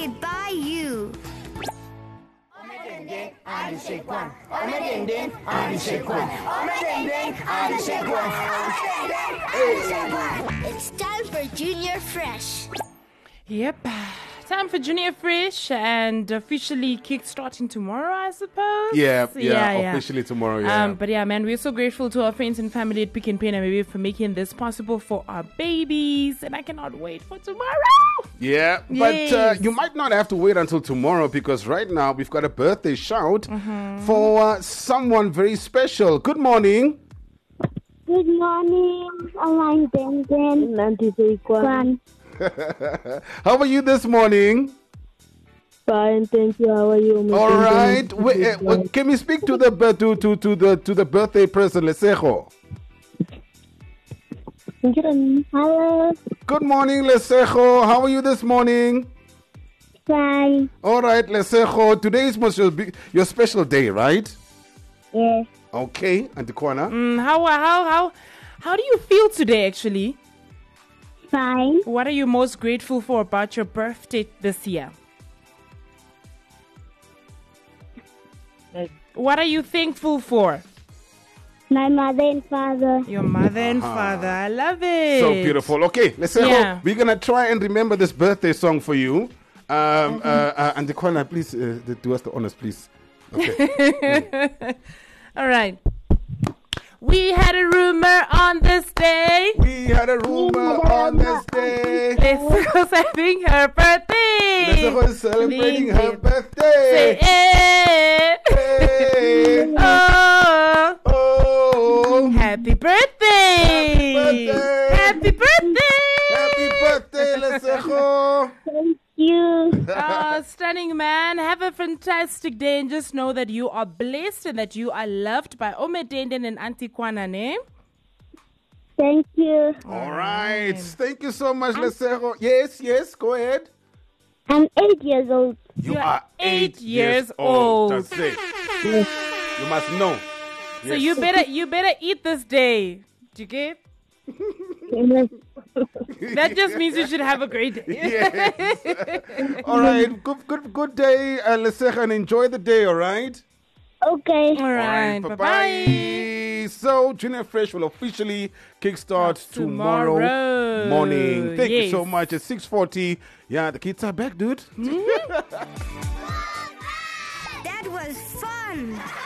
made by you. It's time for Junior Fresh. Yep. Time for Junior Fresh and officially kick-starting tomorrow, I suppose. Yeah, officially tomorrow, yeah. But yeah, man, we're so grateful to our friends and family at Pick and Pay and Maybe for making this possible for our babies. And I cannot wait for tomorrow. Yeah, Yes. but you might not have to wait until tomorrow because right now we've got a birthday shout for someone very special. Good morning. Good morning. I'm Ben. Auntie Kwan. How are you this morning? Fine, thank you. How are you? All right. Can we speak to the to the birthday person, Lesejo? Hello. Good morning, Lesejo. How are you this morning? Fine. All right, Lesejo. Today is your special day, right? Yes. Okay, Auntie Kwana. How do you feel today, actually? Fine. What are you most grateful for about your birthday this year? What are you thankful for? My mother and father. Your mother and father. I love it. So beautiful. Okay, let's say we're going to try and remember this birthday song for you. Auntie Kwana, please do us the honors, please. Okay. All right. We had a rumor on this day. We had a rumor on this day. Lesejo's having her birthday. Lesejo is celebrating her birthday. Say, eh. Hey. Oh. Oh. Happy birthday. Happy birthday. Happy birthday. Happy birthday, Lesejo. Thank you. Stunning man. Have a fantastic day and just know that you are blessed and that you are loved by Omedenden and Auntie Kwana, ne? Thank you. All right. Thank you so much, Lesejo. Yes, go ahead. I'm 8 years old. You are 8 years old. That's it. You must know. So you better eat this day. Do you get? That just means you should have a great day. Yes. All right. Good day, Lesejo, and enjoy the day, all right? Okay. All right. Bye-bye. So, Junior Fresh will officially kickstart tomorrow morning. Thank you so much. It's 6:40. Yeah, the kids are back, dude. That was fun.